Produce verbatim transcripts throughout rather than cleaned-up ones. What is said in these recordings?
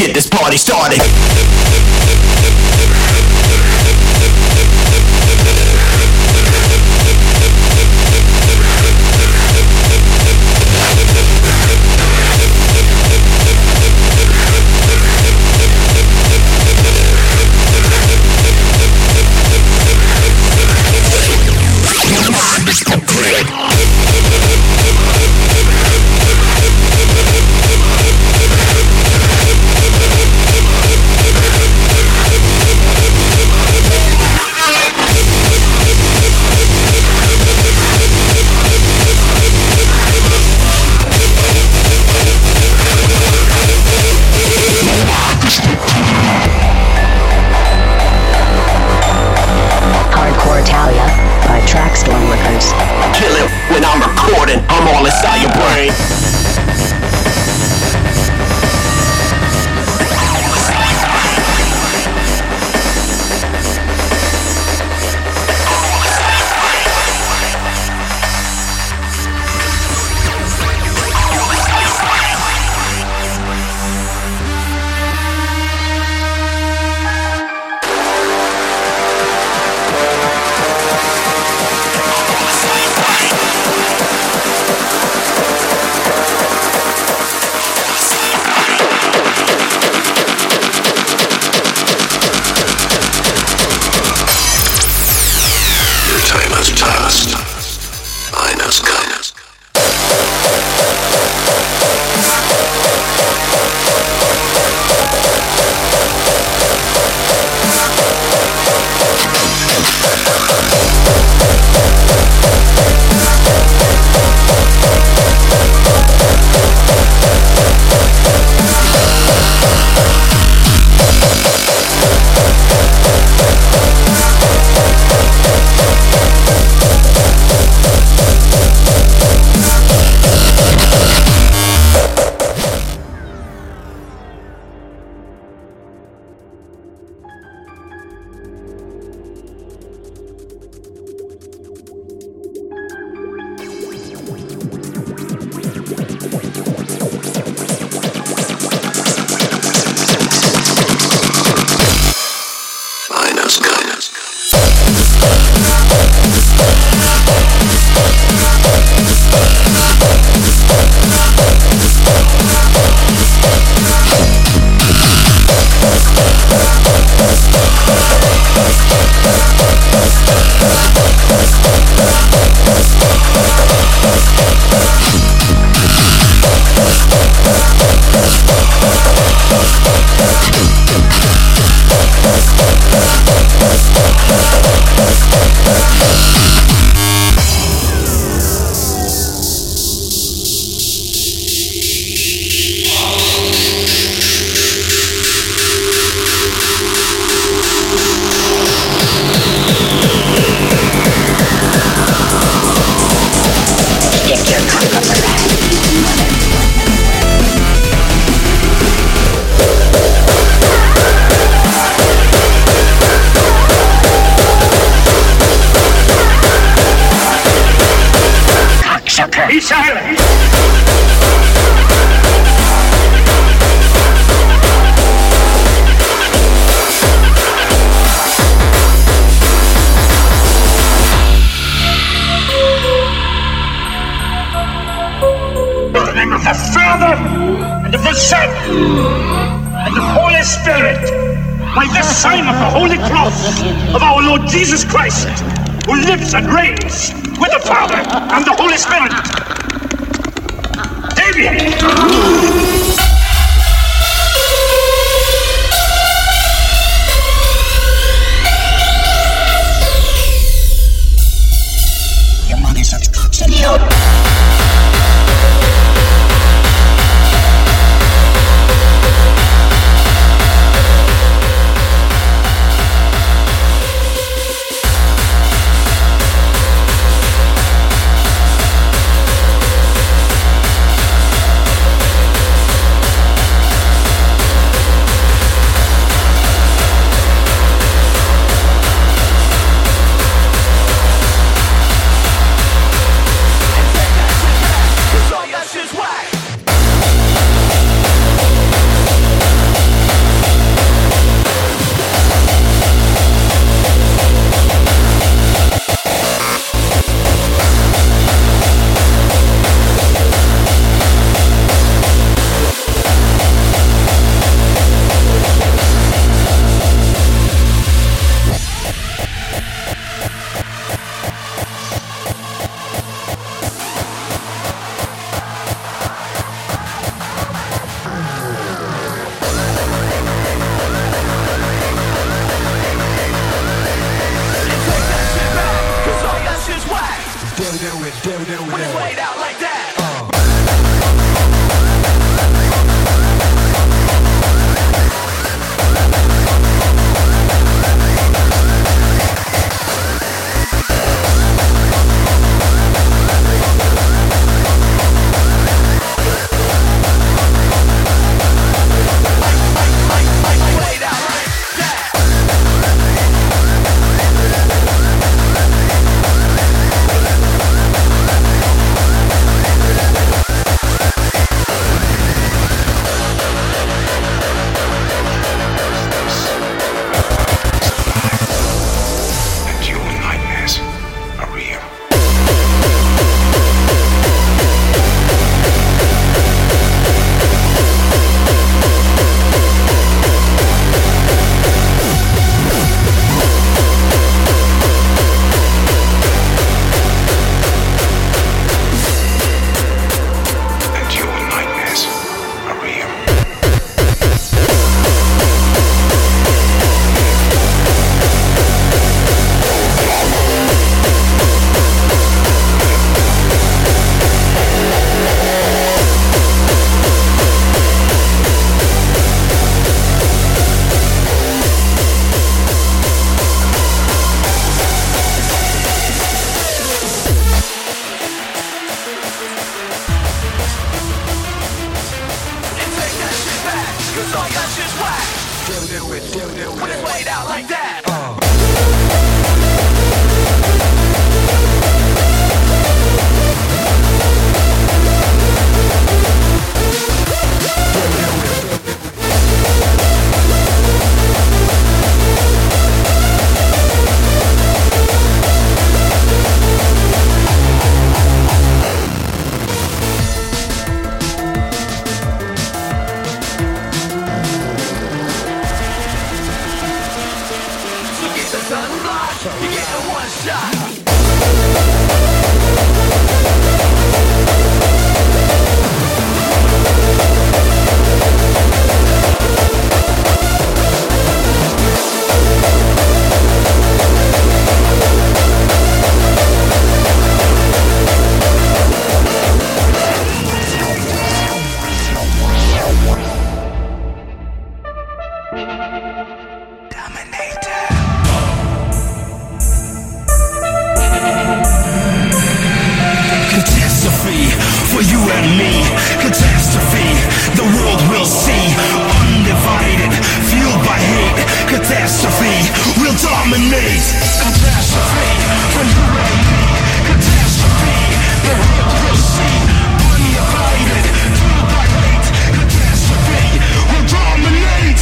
get this party started. Be silent! In the name of the Father, and of the Son, and the Holy Spirit, by the sign of the Holy Cross of our Lord Jesus Christ, who lives and reigns with the Father and the Holy Spirit. David! Your money's such cooks in here. laid out like that. Uh. You get a one shot. For you and me, catastrophe, the world will see, undivided, fueled by hate, catastrophe, will dominate, catastrophe, for you and me, catastrophe, the world will see, undivided, fueled by hate, catastrophe, will dominate.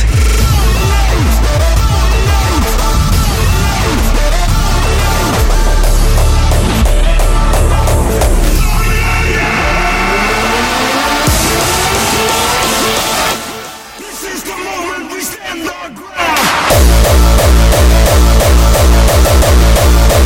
We'll be right back.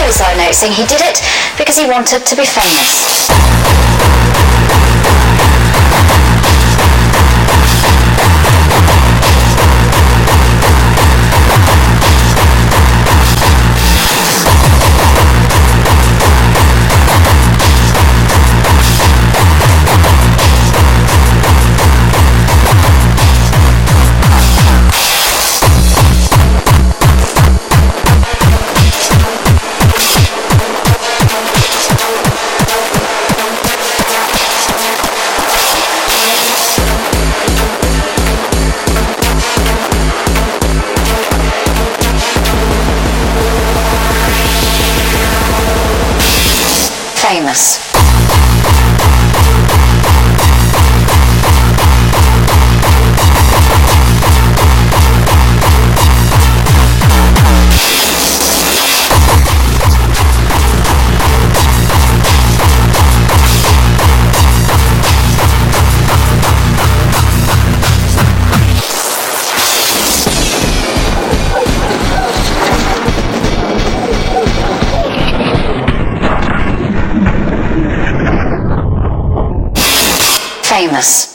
others are noticing he did it because he wanted to be famous. Famous. Famous.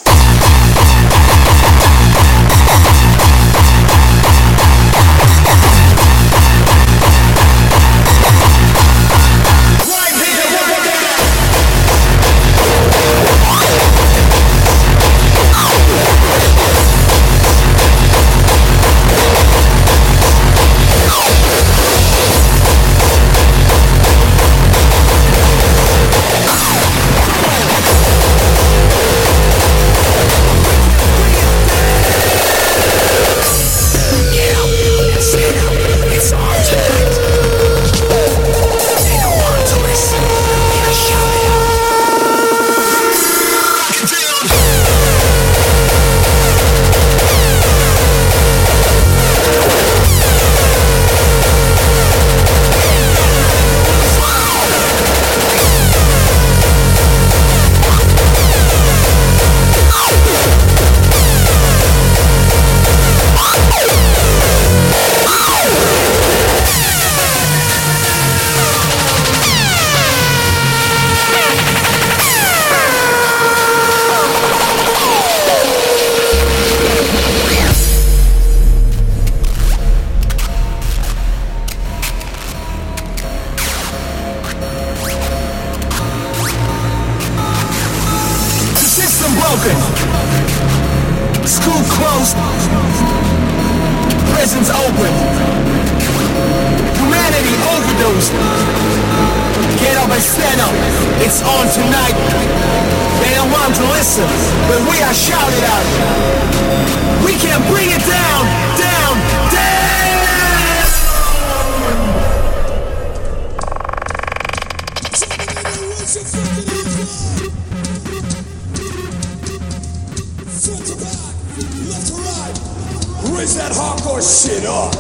School closed, prisons open, humanity overdosed. Get up and stand up, it's on tonight. They don't want to listen, but we are shouted out. We can bring it down, down, down. Raise that hardcore shit up.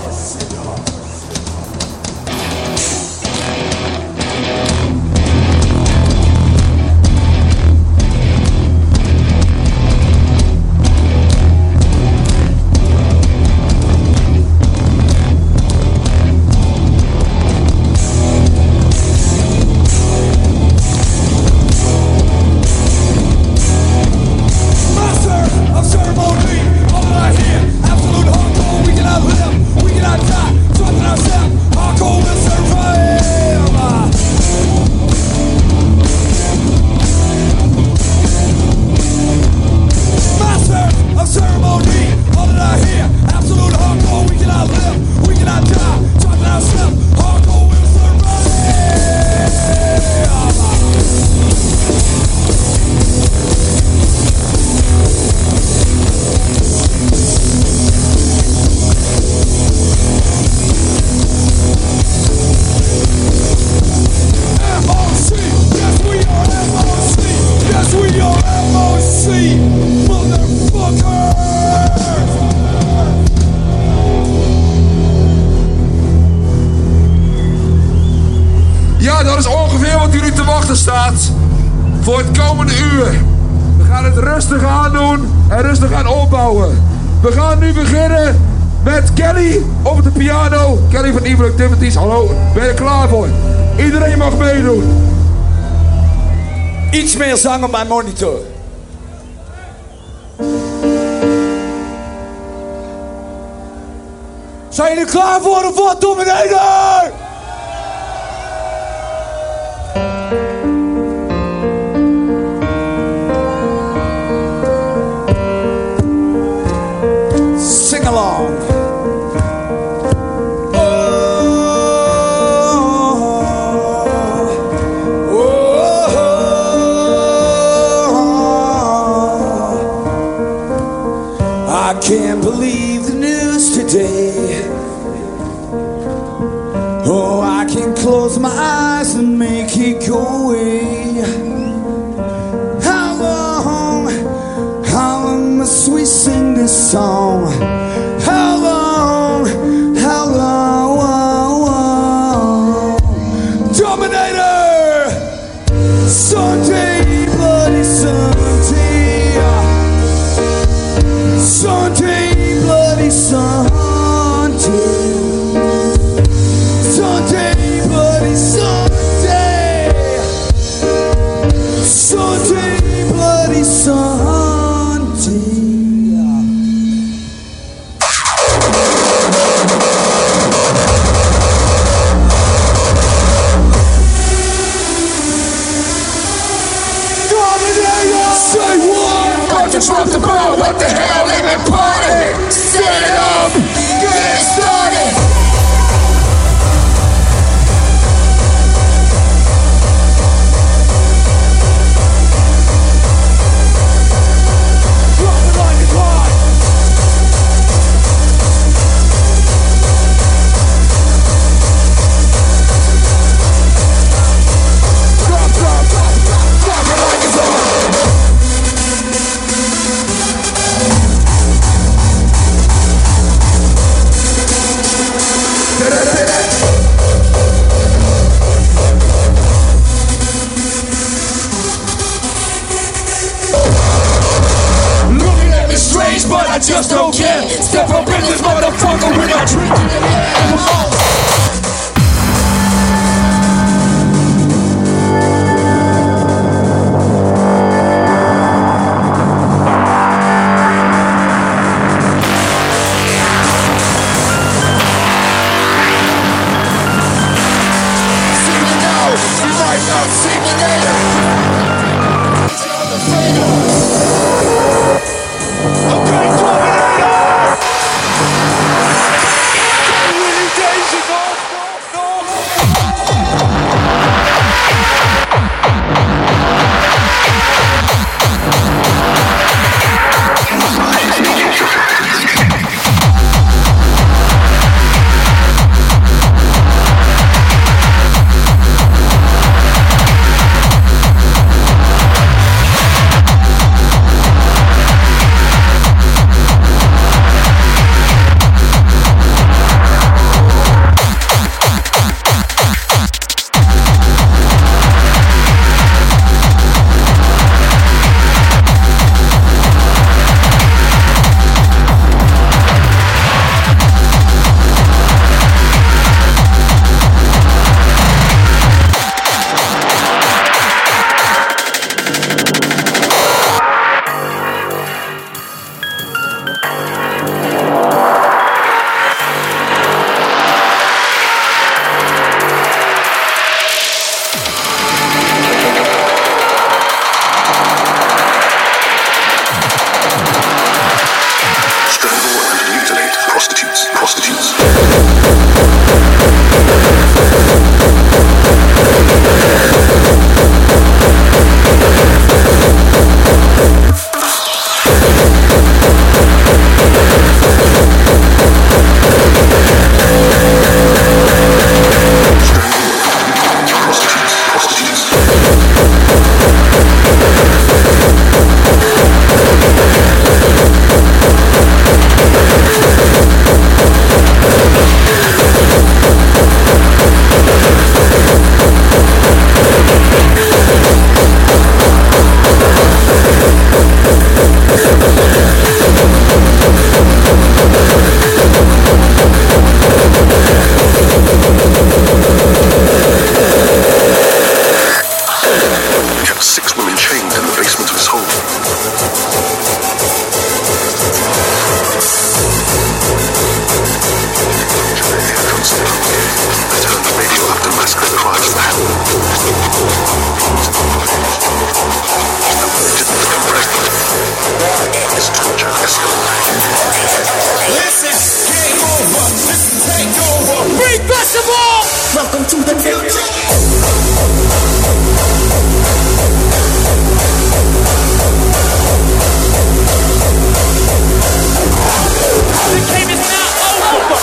Ja, dat is ongeveer wat jullie te wachten staat voor het komende uur. We gaan het rustig aan doen en rustig aan opbouwen. We gaan nu beginnen met Kelly op de piano. Kelly van Evil Activities, hallo, ben je er klaar voor? Iedereen mag meedoen. Iets meer zang op mijn monitor. Zijn jullie klaar voor of wat, Dominator? Sing along. I can't believe the news today. Oh, I can close my eyes and make it go away. How long, how long must we sing this song? How long, how long? Dominator! Sunday, bloody Sunday. Sunday, bloody Sunday. Sunday, bloody Sunday. Sunday, bloody Sunday. Say what? About to drop the ball, what the hell, ain't that party? Set it up, get it started. Drop it like it's hot. Drop, drop, drop, drop, drop it like it's hot. Looking at me strange, but I just don't care. Step up in this motherfucker when I drink in the air. See me now, you might not see me later. Okay, Dominator! Really danger, no, no, welcome to the future. The game is now over.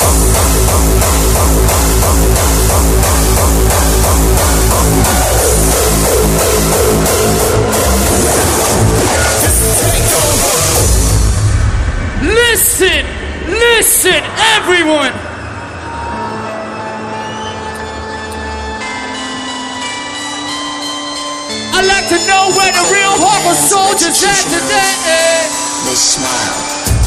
Listen, listen, everyone. I'd like to know where the real Harvard soldiers at today. They smile.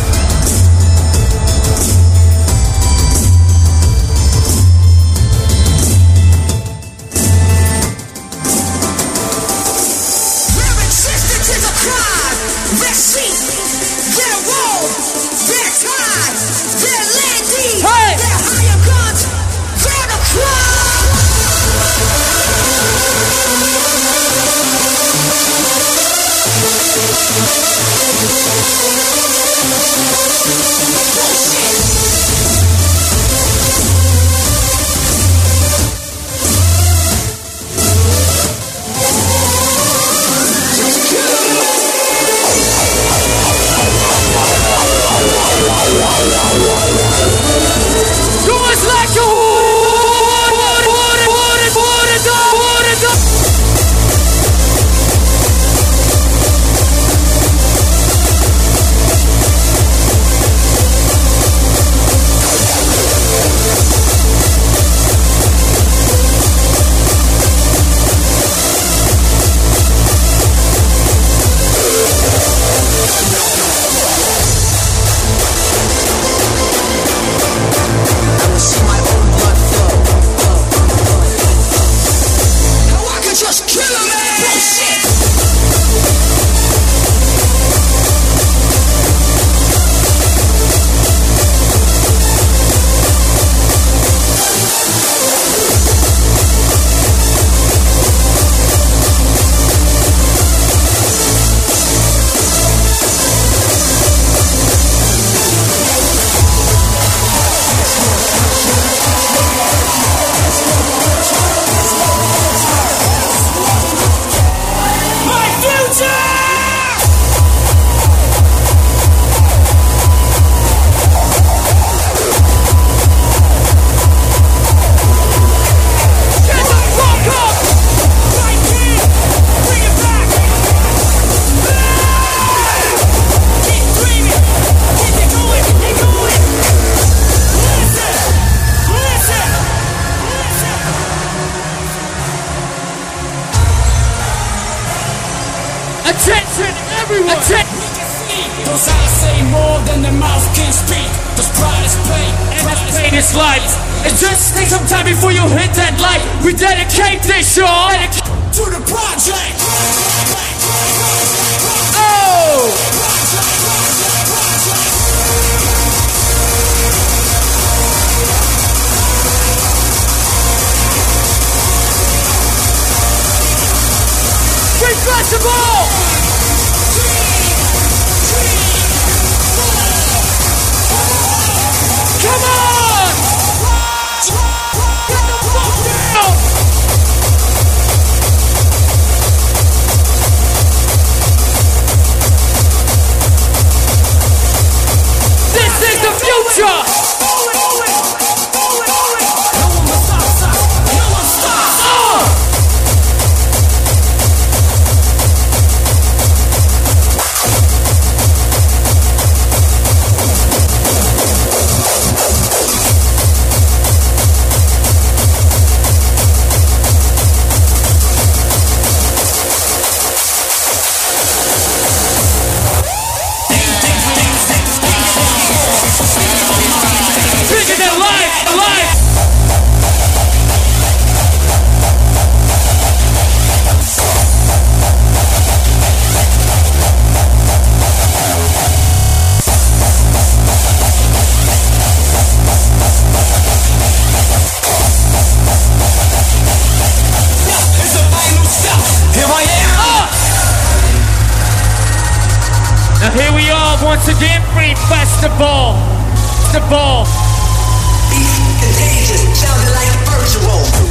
Attention, everyone! Attention! Those eyes say more than the mouth can speak. Those pride is pain, and this pain is life. It just takes some time before you hit that light. We dedicate this show to the project. Oh! Free festival! Come on! Get the fuck down! This is the future! Now here we are once again, Free Festival. The ball. Beat contagious, sounding like virtual.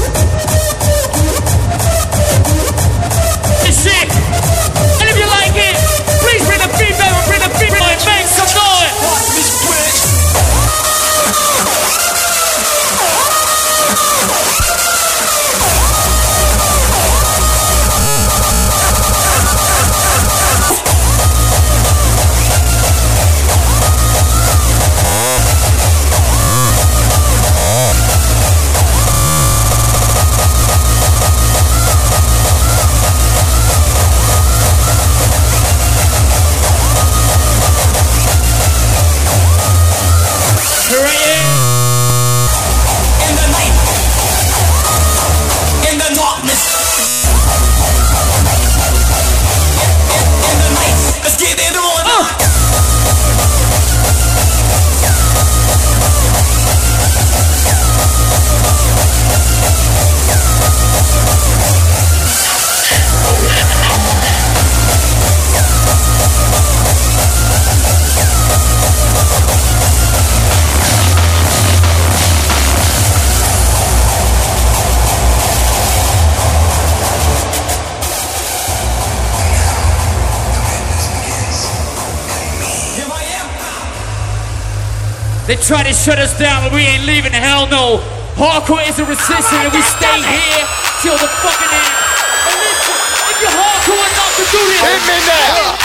They try to shut us down, but we ain't leaving, hell no. Hardcore is a resistance, and we stay here till the fucking end. And listen, if you're hardcore enough to do this, hit me now.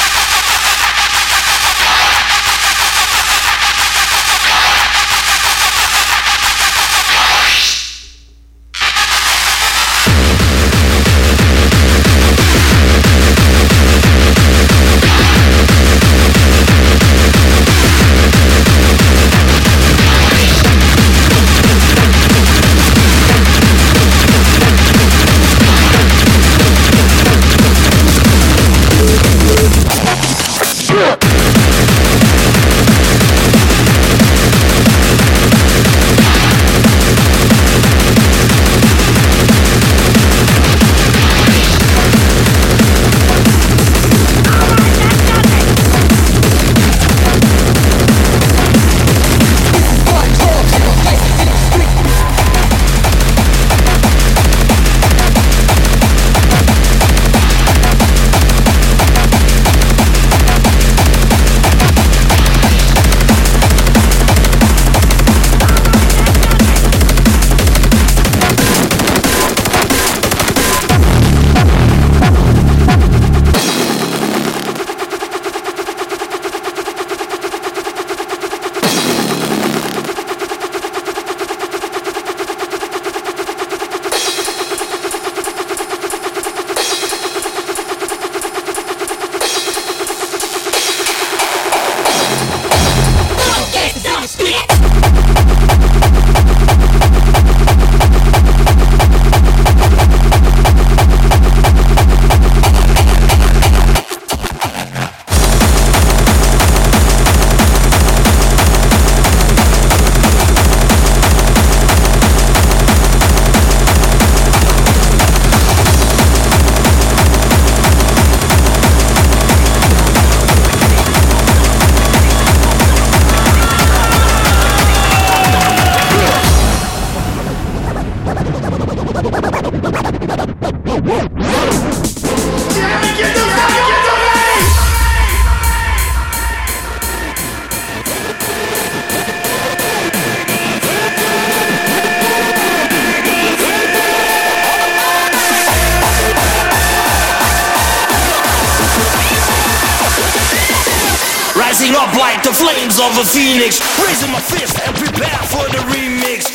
Rising up like the flames of a phoenix, raising my fist and prepare for the remix.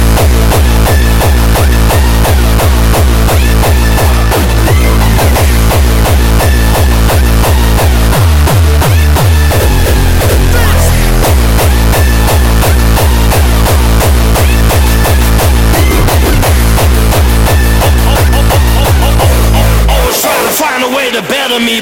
Always trying to find a way to better me.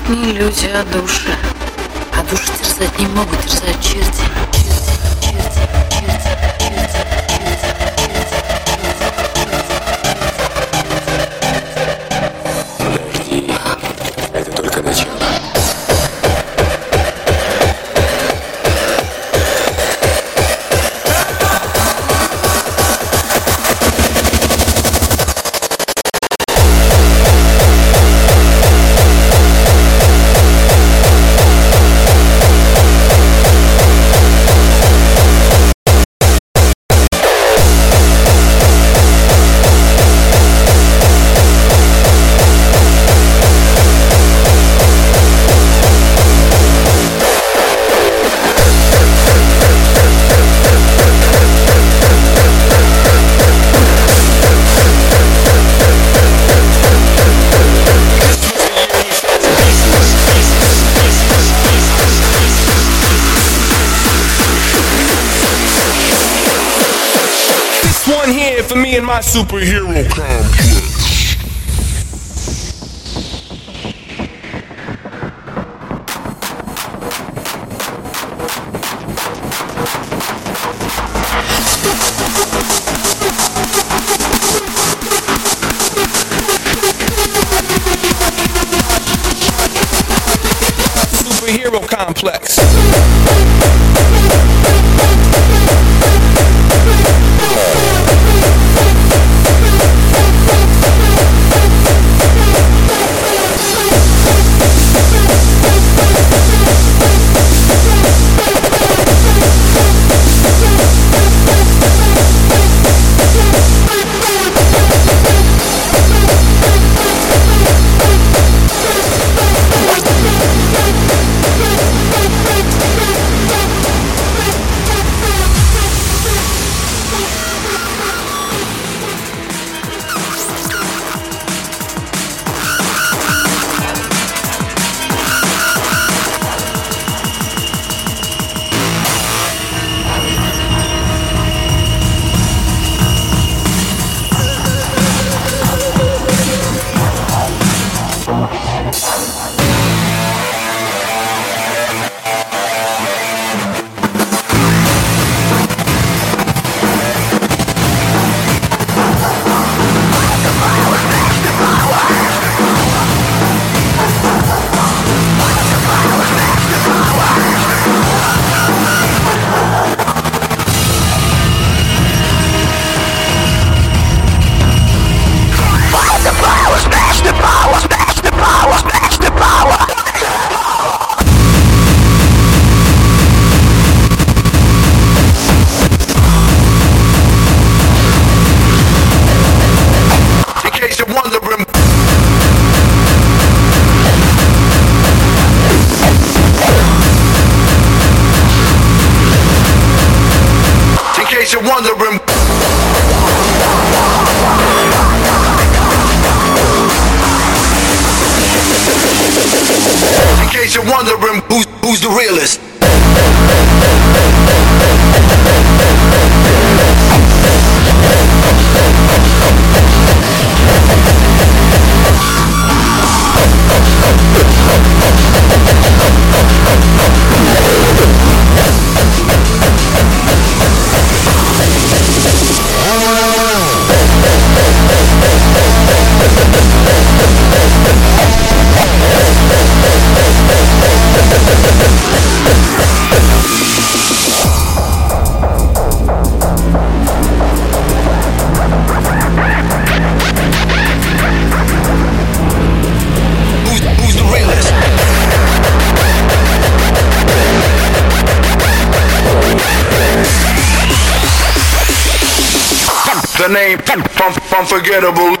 Не люди, а души. А души терзать не могут, терзают черти. Подожди, это только начало. For me and my superhero complex. Superhero complex. You're wondering. In case you're wondering, who's who's the realest? The name unforgettable.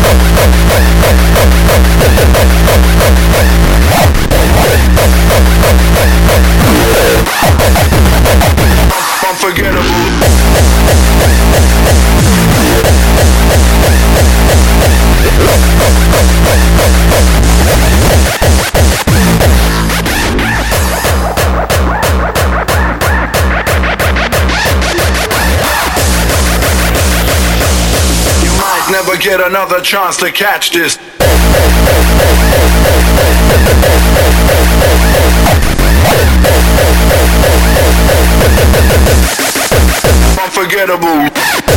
Unforgettable. Never get another chance to catch this. Unforgettable.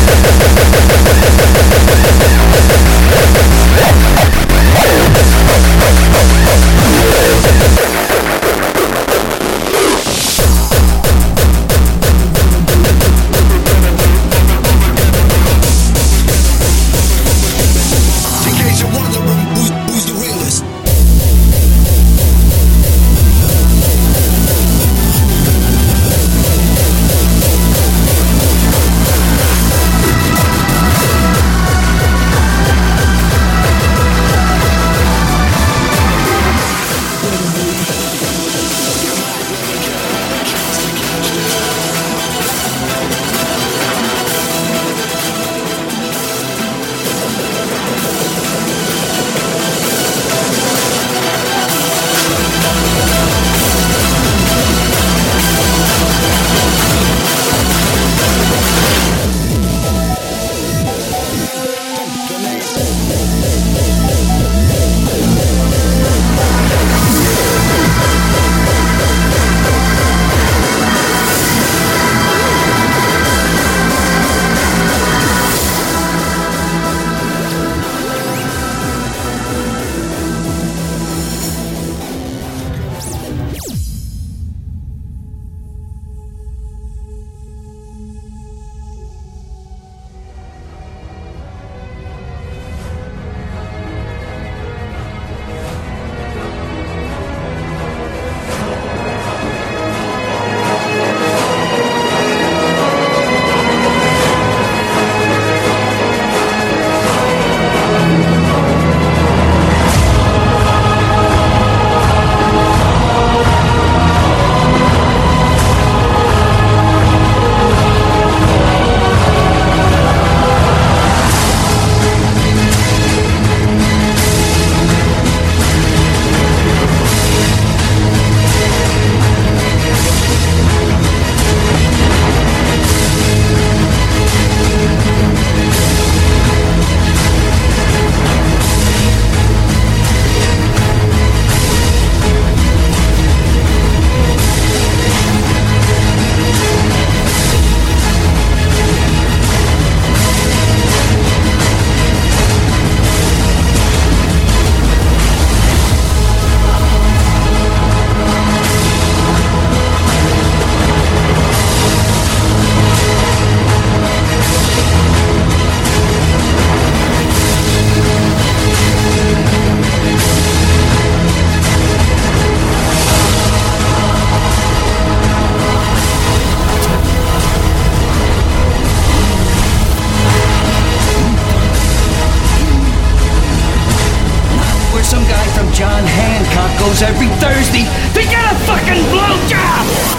Every Thursday to get a fucking blowjob!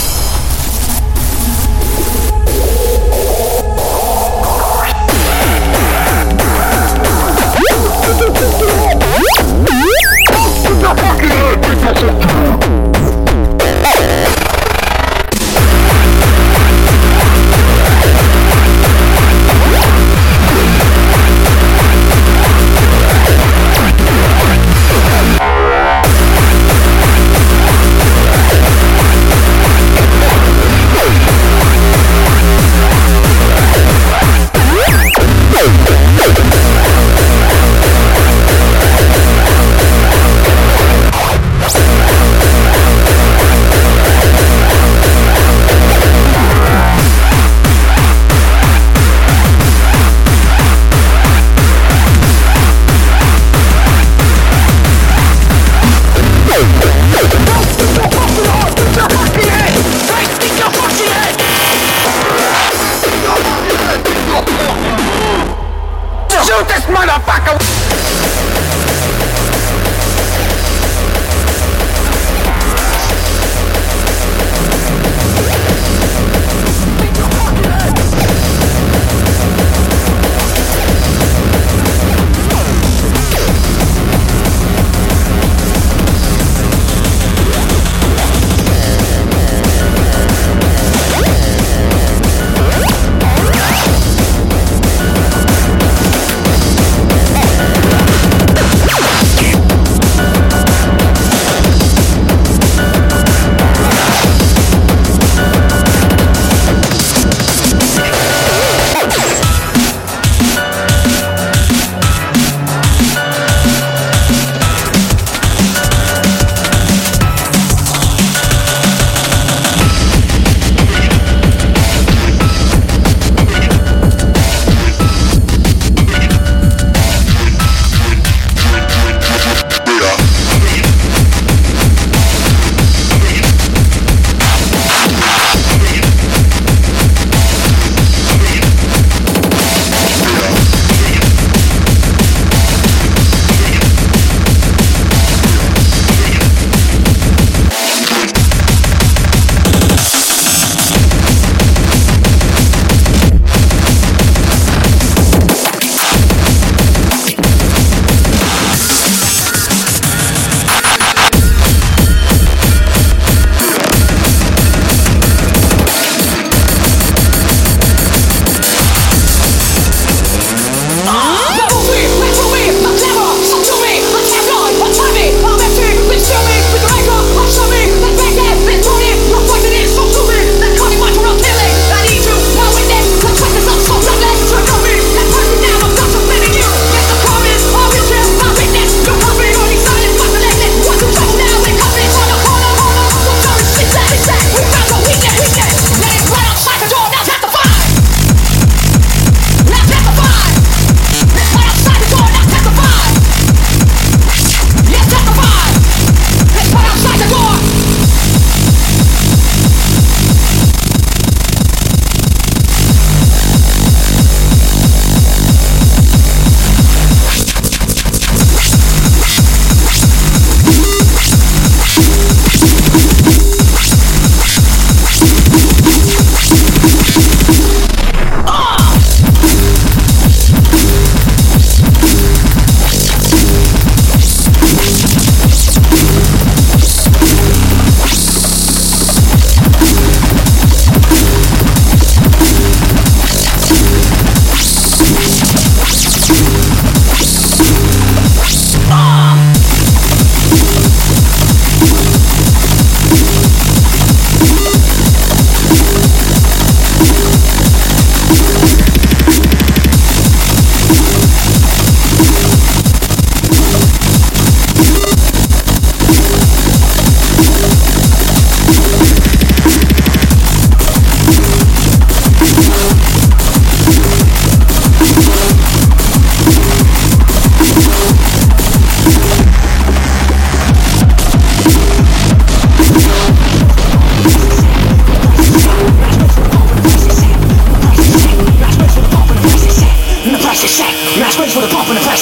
Shoot this motherfucker!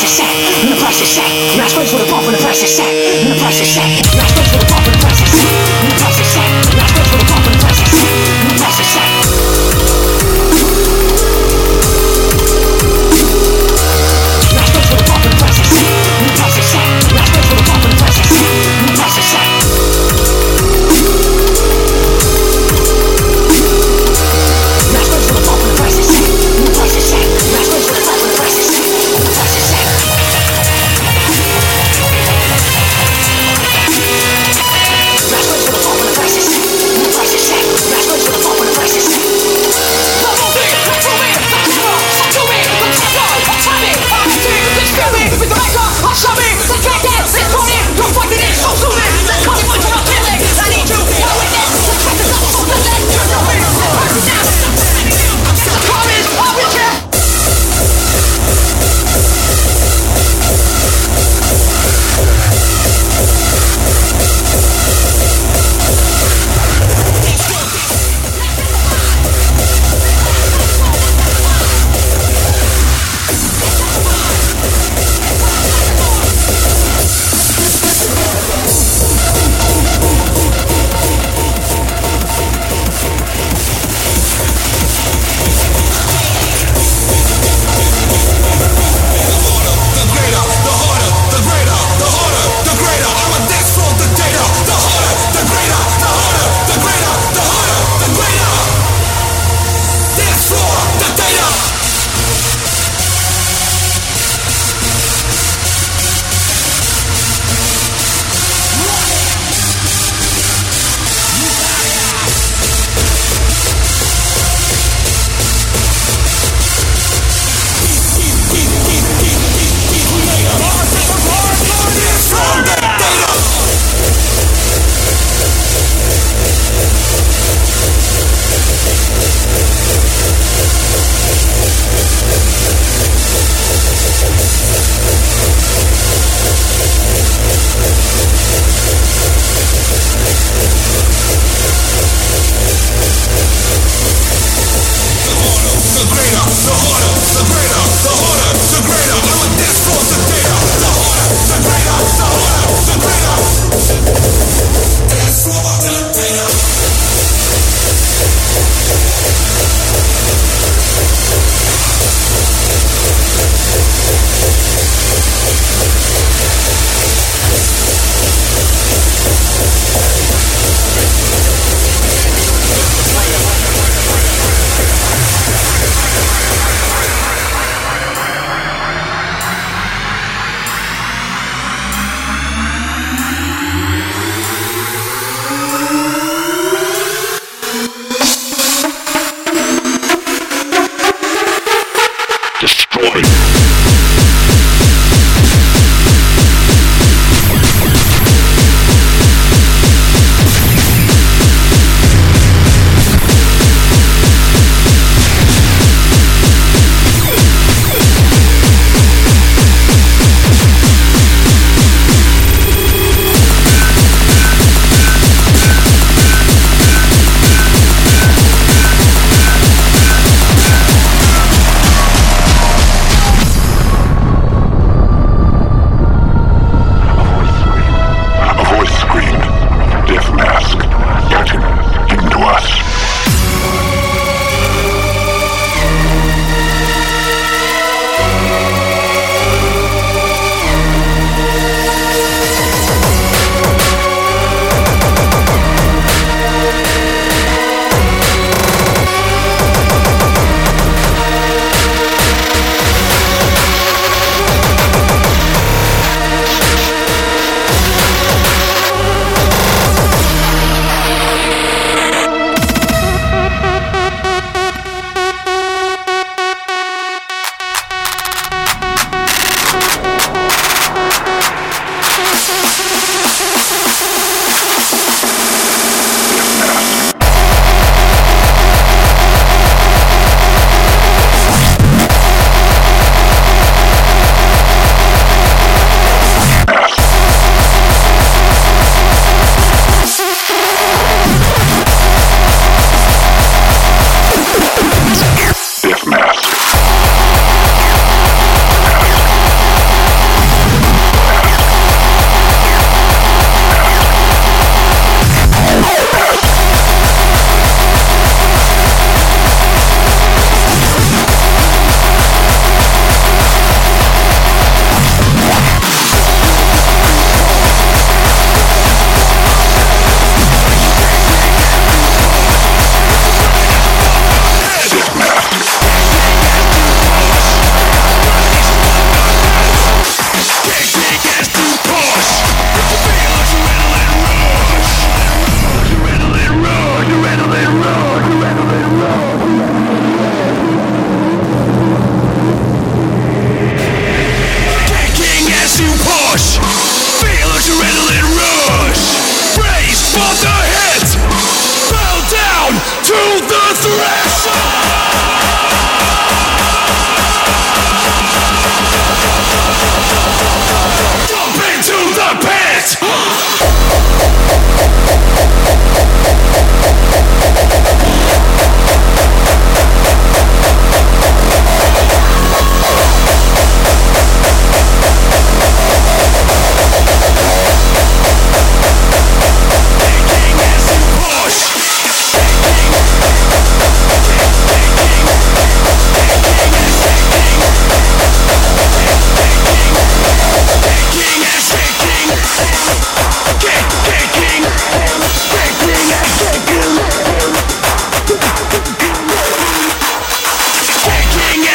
price is set, and the price is set. Now it's for the bump and the price is set, and the price is set. Now it's for the bump and the price is set, and the price is set. Now it's for the bump and the price is set, and the price is set. Now it's for the bump and the price is set, and the price is set. Now it's for the bump and the price is set, and the price is set.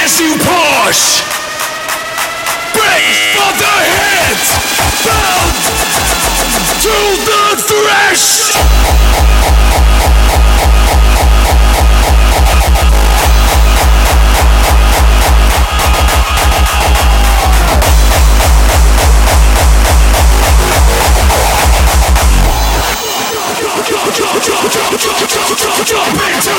as you push. Brace for the hit. Bound to the thresh. Jump into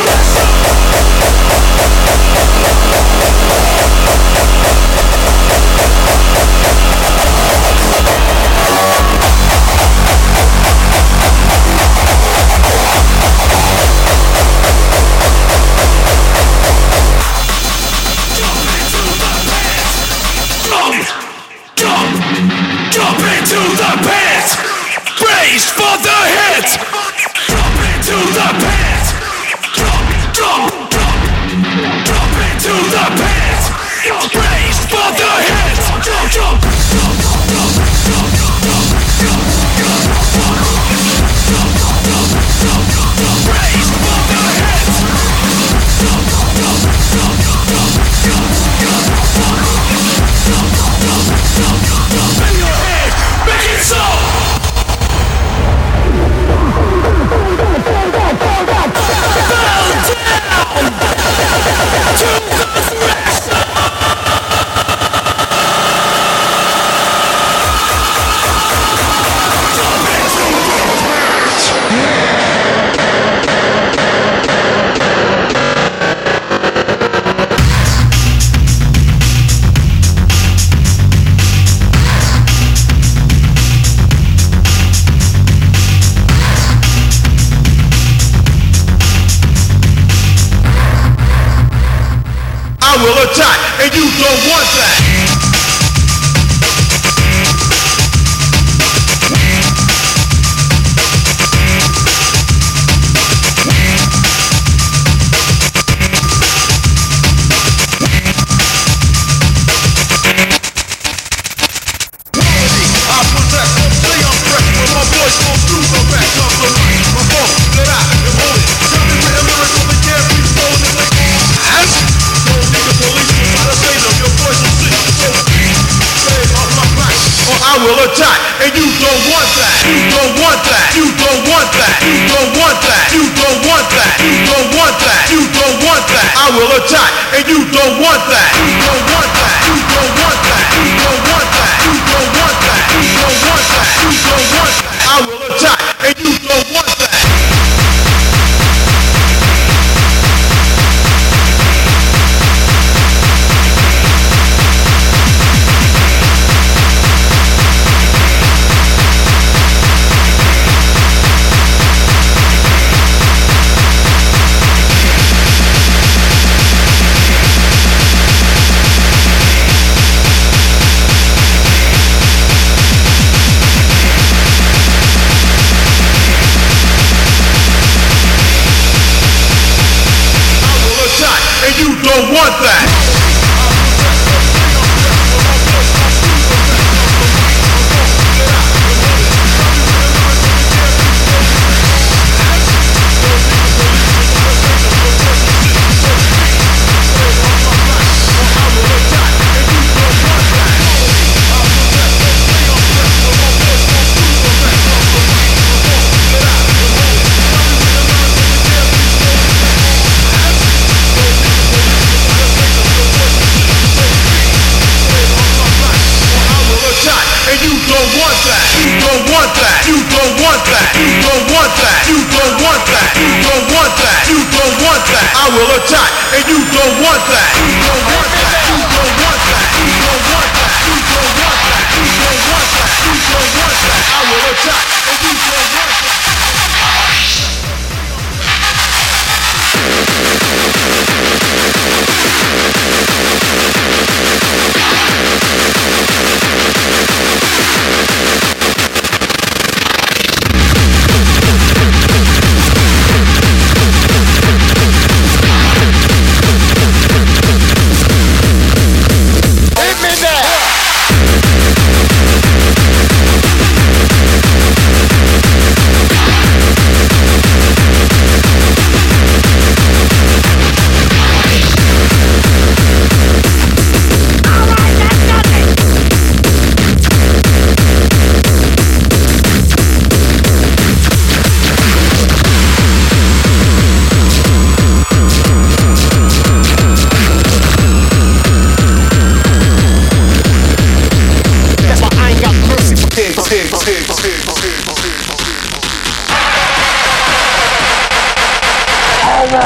and you don't want that. And you don't want that. You don't want that. You don't want that. You don't want that. You don't want that. You don't want that. You don't want that. I will attack. And you don't want that. You don't want that. You don't want that. You don't want that. You don't want that. You don't want that. You don't want that. I will attack. And you don't want that. Don't want that. I will attack, and you don't want that. You don't want that. You don't want that. You don't want that. You don't want that. You don't want that. You don't want that. I will attack, and you don't want that. We'll be right back.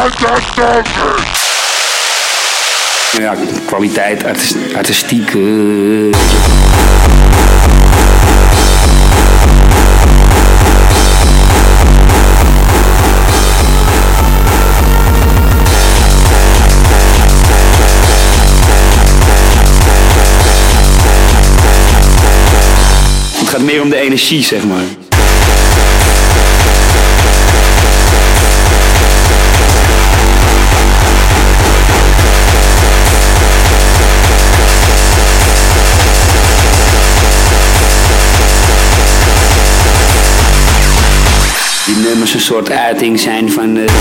Ja, kwaliteit, artis artistiek. Uh... Het gaat meer om de energie, zeg maar. Die nummers een soort uiting zijn van... Uh...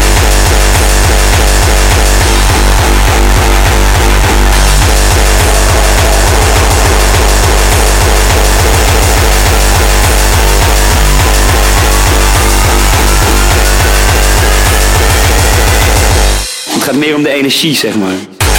Het gaat meer om de energie, zeg maar.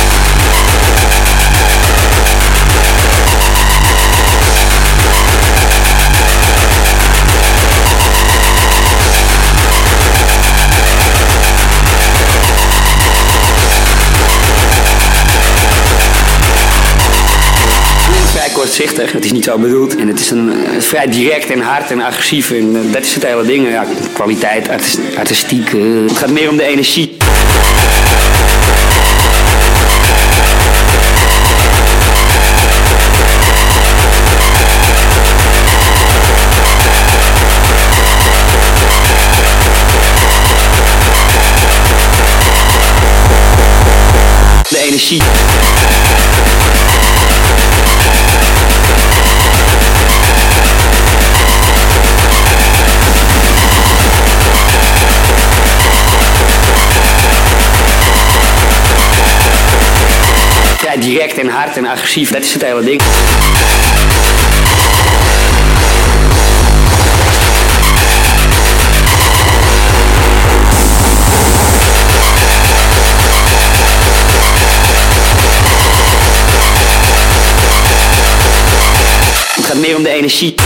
Kortzichtig, het is niet zo bedoeld. En het is een, uh, vrij direct en hard en agressief. En uh, dat is het hele ding. Ja, kwaliteit, artis artistiek. Uh, het gaat meer om de energie. De energie. Direct en hard en agressief, dat is het hele ding. Het gaat meer om de energie.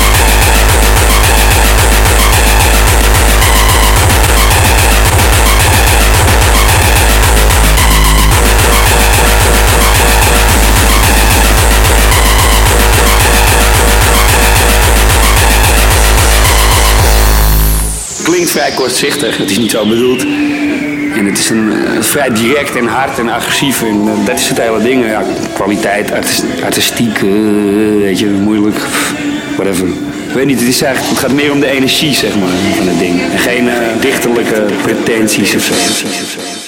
Klinkt vrij kortzichtig, het is niet zo bedoeld. En het is een, uh, vrij direct en hard en agressief. En uh, dat is het hele ding. Ja, kwaliteit, artis artistiek, uh, weet je, moeilijk, whatever. Ik weet niet, het, is eigenlijk, het gaat meer om de energie, zeg maar, van het ding. En geen uh, dichterlijke pretenties of zo.